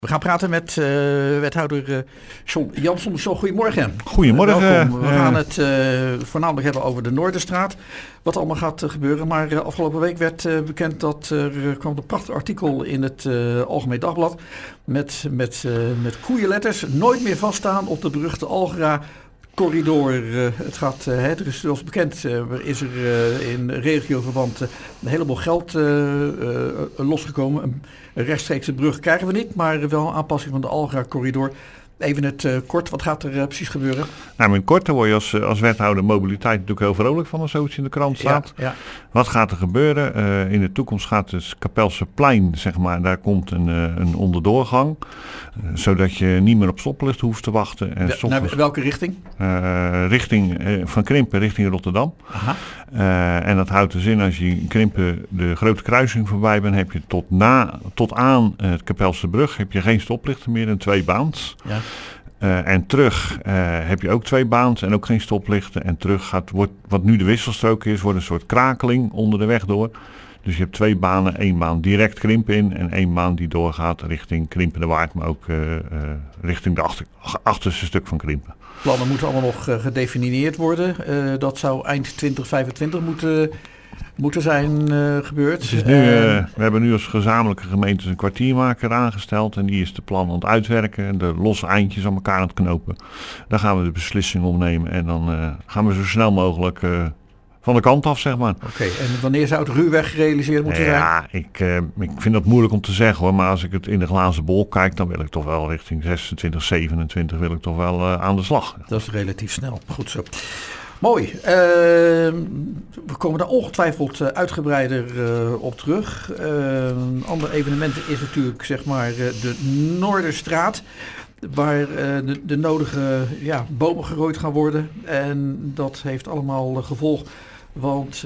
We gaan praten met wethouder John Jansson. John, goedemorgen. Goedemorgen. Welkom. We gaan het voornamelijk hebben over de Noorderstraat. Wat allemaal gaat gebeuren. Maar afgelopen week werd bekend dat er kwam een prachtig artikel in het Algemeen Dagblad. Met koeienletters. Nooit meer vaststaan op de beruchte Algera corridor. Het gaat, er is zoals bekend, is er in regioverband een heleboel geld losgekomen. Een rechtstreekse brug krijgen we niet, maar wel een aanpassing van de Algera corridor. Even het kort, wat gaat er precies gebeuren? Nou, in het kort, daar word je als wethouder mobiliteit natuurlijk heel vrolijk van als zoiets in de krant staat. Ja. Wat gaat er gebeuren? In de toekomst gaat het Kapelseplein, zeg maar, daar komt een onderdoorgang. Zodat je niet meer op stoplicht hoeft te wachten. En Naar welke richting? Richting van Krimpen richting Rotterdam. Aha. En dat houdt dus in, als je in Krimpen de grote kruising voorbij bent, heb je tot aan het Kapelse brug heb je geen stoplichten meer en 2 baans. Ja. En terug heb je ook 2 baans en ook geen stoplichten. En terug wordt, wat nu de wisselstrook is, wordt een soort krakeling onder de weg door. Dus je hebt 2 banen, 1 baan direct Krimpen in en 1 baan die doorgaat richting Krimpen de Waard, maar ook richting de achterste stuk van Krimpen. Plannen moeten allemaal nog gedefinieerd worden. Dat zou eind 2025 moeten zijn gebeurd. Dus we hebben nu als gezamenlijke gemeentes een kwartiermaker aangesteld en die is de plan aan het uitwerken en de losse eindjes aan elkaar aan het knopen. Daar gaan we de beslissing opnemen en dan gaan we zo snel mogelijk van de kant af, zeg maar. Oké, en wanneer zou het ruwweg gerealiseerd moeten zijn? Ja, ik vind dat moeilijk om te zeggen hoor, maar als ik het in de glazen bol kijk, dan wil ik toch wel richting 26, 27 wil ik toch wel aan de slag. Dat is relatief snel, goed zo. Mooi. We komen daar ongetwijfeld uitgebreider op terug. Een ander evenement is natuurlijk zeg maar de Noorderstraat. Waar de nodige bomen gerooid gaan worden. En dat heeft allemaal gevolg. Want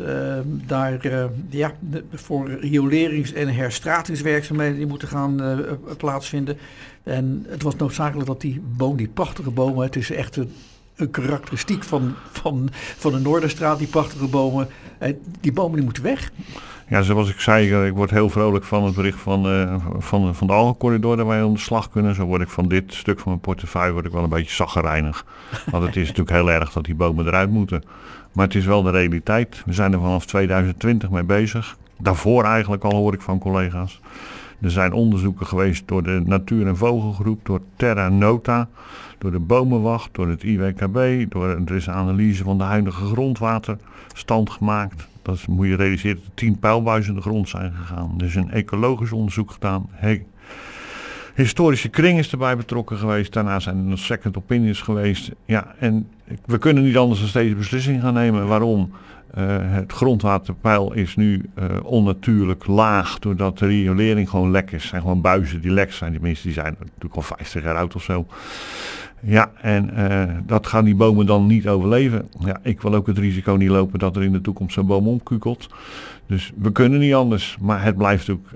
voor riolerings- en herstratingswerkzaamheden die moeten gaan plaatsvinden. En het was noodzakelijk dat die prachtige bomen, het is echt een karakteristiek van de Noorderstraat, die prachtige bomen. Die bomen die moeten weg. Ja, zoals ik zei, ik word heel vrolijk van het bericht van de Algencorridor dat wij aan de slag kunnen. Zo word ik van dit stuk van mijn portefeuille wel een beetje chagrijnig. Want het is natuurlijk heel erg dat die bomen eruit moeten. Maar het is wel de realiteit. We zijn er vanaf 2020 mee bezig. Daarvoor eigenlijk al hoor ik van collega's. Er zijn onderzoeken geweest door de Natuur- en Vogelgroep, door Terra Nota, door de Bomenwacht, door het IWKB. Er is een analyse van de huidige grondwaterstand gemaakt. Dat moet je realiseren dat er 10 pijlbuizen in de grond zijn gegaan. Er is een ecologisch onderzoek gedaan. Historische kring is erbij betrokken geweest. Daarna zijn er nog second opinions geweest. Ja, en we kunnen niet anders dan steeds beslissingen gaan nemen. Waarom? Het grondwaterpeil is nu onnatuurlijk laag doordat de riolering gewoon lek is. Het zijn gewoon buizen die lek zijn. Tenminste, die zijn natuurlijk al 50 jaar oud of zo. Ja, en dat gaan die bomen dan niet overleven. Ja, ik wil ook het risico niet lopen dat er in de toekomst zo'n boom omkukelt. Dus we kunnen niet anders. Maar het blijft ook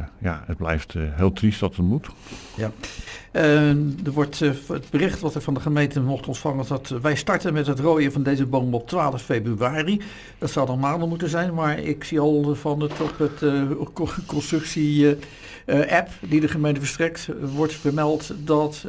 heel triest dat het moet. Ja. Er wordt het bericht wat er van de gemeente mocht ontvangen dat wij starten met het rooien van deze boom op 12 februari. Dat zou dan maandag moeten zijn, maar ik zie al van het op het constructie app die de gemeente verstrekt wordt vermeld dat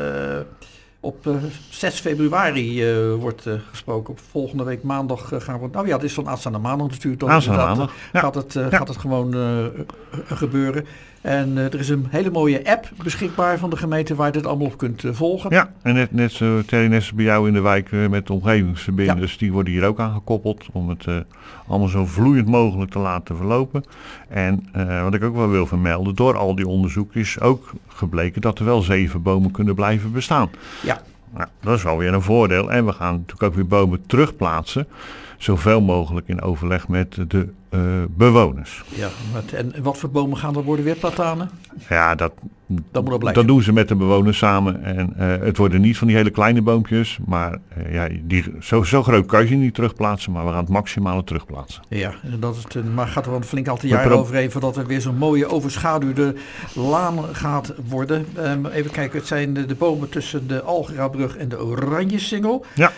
op 6 februari wordt gesproken. Op volgende week maandag gaan we... Nou ja, het is van aanstaande maandag natuurlijk. Aanstaande maandag. Gaat het gewoon gebeuren. En er is een hele mooie app beschikbaar van de gemeente waar je dit allemaal op kunt volgen. Ja, en net zo bij jou in de wijk met de omgevingsverbinders, die worden hier ook aangekoppeld om het allemaal zo vloeiend mogelijk te laten verlopen. En wat ik ook wel wil vermelden, door al die onderzoek is ook gebleken dat er wel 7 bomen kunnen blijven bestaan. Ja. Nou, dat is wel weer een voordeel. En we gaan natuurlijk ook weer bomen terugplaatsen. Zoveel mogelijk in overleg met de bewoners. Ja, en wat voor bomen gaan er worden? Weer platanen? Ja, dat doen ze met de bewoners samen. En het worden niet van die hele kleine boompjes. Maar zo groot kan je ze niet terugplaatsen. Maar we gaan het maximale terugplaatsen. Ja, maar gaat er wel een flink aantal jaren overheen voordat er weer zo'n mooie overschaduwde laan gaat worden. Even kijken, het zijn de bomen tussen de Algerabrug en de Oranjesingel. Ja.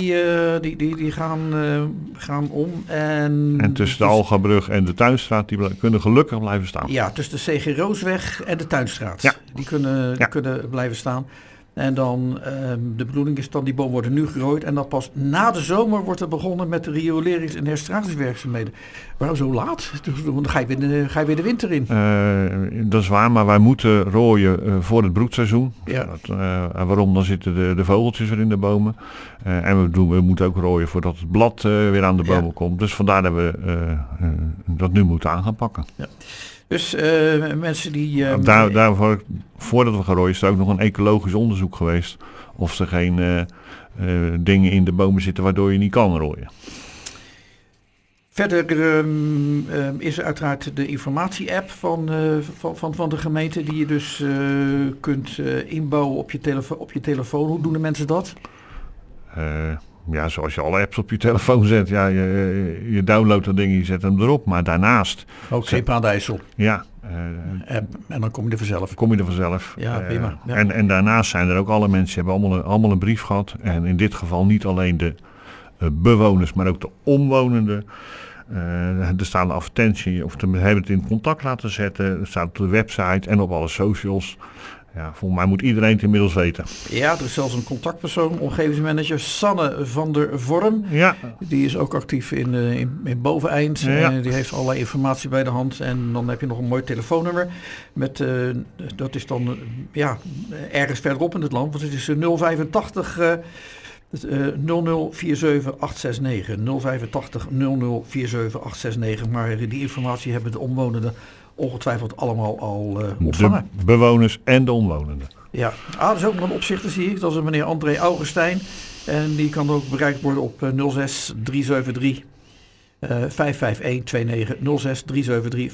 Die gaan om. En tussen de Algabrug en de Tuinstraat, die kunnen gelukkig blijven staan. Ja, tussen de C.G. Roosweg en de Tuinstraat. Ja. Die kunnen blijven staan. En dan, de bedoeling is dan, die bomen worden nu gerooid. En dan pas na de zomer wordt er begonnen met de riolerings- en herstratingswerkzaamheden. Waarom zo laat? Dan ga je weer de winter in. Dat is waar, maar wij moeten rooien voor het broedseizoen. Ja. Waarom? Dan zitten de vogeltjes weer in de bomen. En we moeten ook rooien voordat het blad weer aan de bomen komt. Dus vandaar dat we dat nu moeten aan gaan pakken. Ja. Dus mensen die... Daarvoor, voordat we gaan rooien, is er ook nog een ecologisch onderzoek geweest. Of er geen dingen in de bomen zitten waardoor je niet kan rooien. Verder is er uiteraard de informatie-app van de gemeente die je dus kunt inbouwen op je telefoon. Hoe doen de mensen dat? Ja, zoals je alle apps op je telefoon zet. Ja, je downloadt dat ding, je zet hem erop. Maar daarnaast... Ook Krimpen aan de IJssel. Ja. En dan kom je er vanzelf. Ja, prima. Ja. En daarnaast zijn er ook alle mensen die hebben allemaal een brief gehad. En in dit geval niet alleen de bewoners, maar ook de omwonenden. Er staat een advertentie, of we hebben het in contact laten zetten. Het staat op de website en op alle socials. Ja, volgens mij moet iedereen het inmiddels weten. Ja, er is zelfs een contactpersoon, omgevingsmanager Sanne van der Vorm. Ja. Die is ook actief in Boveneind. Ja. Die heeft allerlei informatie bij de hand. En dan heb je nog een mooi telefoonnummer. Dat is dan ergens verderop in het land. Want het is 085... 0047 869. 085 0047 869. Maar die informatie hebben de omwonenden ongetwijfeld allemaal al ontvangen. De bewoners en de omwonenden. Ja, dat is ook nog een opzichter, zie ik. Dat is meneer André Augustijn. En die kan ook bereikt worden op 06 373 55129. 06 373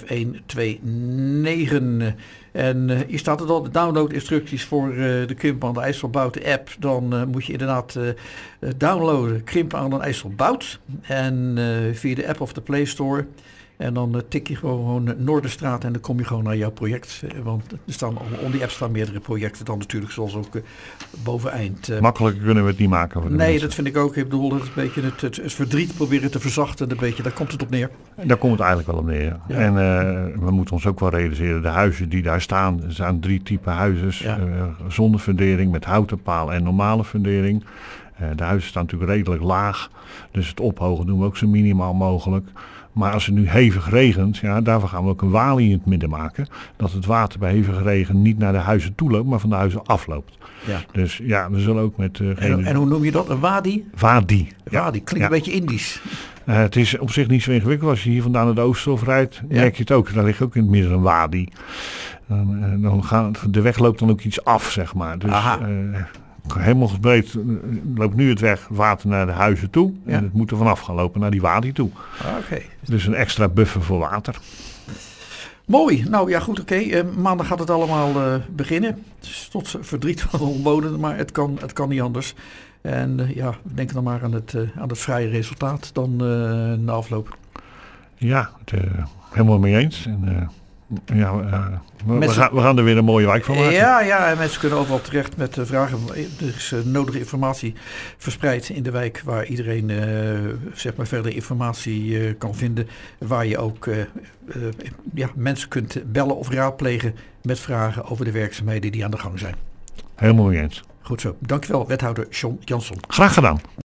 55129. En hier staat het al, de downloadinstructies voor de Krimpen aan de IJssel Bout app. Dan moet je inderdaad downloaden Krimpen aan de IJssel Bout. En via de app of de Play Store. En dan tik je gewoon Noorderstraat en dan kom je gewoon naar jouw project. Want er staan onder die app staan meerdere projecten dan natuurlijk, zoals ook Boveneind. Makkelijker kunnen we het niet maken. Voor de mensen. Dat vind ik ook. Ik bedoel, dat een beetje het verdriet proberen te verzachten. Een beetje, daar komt het op neer. Daar komt het eigenlijk wel op neer. Ja. En we moeten ons ook wel realiseren, de huizen die daar staan, er zijn 3 typen huizen. Ja. Zonder fundering, met houten paal en normale fundering. De huizen staan natuurlijk redelijk laag. Dus het ophogen doen we ook zo minimaal mogelijk. Maar als het nu hevig regent, daarvoor gaan we ook een walie in het midden maken. Dat het water bij hevige regen niet naar de huizen toe loopt, maar van de huizen afloopt. Ja. Dus we zullen ook met... En hoe noem je dat? Een wadi? Wadi. Wadi, klinkt een beetje Indisch. Het is op zich niet zo ingewikkeld. Als je hier vandaan naar de Oosthof rijdt, merk je het ook. Daar ligt ook in het midden een wadi. De weg loopt dan ook iets af, zeg maar. Dus... helemaal breed loopt nu het water naar de huizen toe. Ja. En het moet er vanaf gaan lopen naar die wadi toe. Okay. Dus een extra buffer voor water. Mooi. Nou ja, goed, oké. Maandag gaat het allemaal beginnen. Dus tot verdriet van de omwonenden, maar het kan niet anders. En we denken dan maar aan het vrije resultaat dan na afloop. Ja, helemaal mee eens. En, we gaan er weer een mooie wijk van maken. Ja, en mensen kunnen overal terecht met vragen. Er is nodige informatie verspreid in de wijk waar iedereen verder informatie kan vinden. Waar je ook mensen kunt bellen of raadplegen met vragen over de werkzaamheden die aan de gang zijn. Helemaal mee eens. Goed zo. Dankjewel, wethouder John Jansson. Graag gedaan.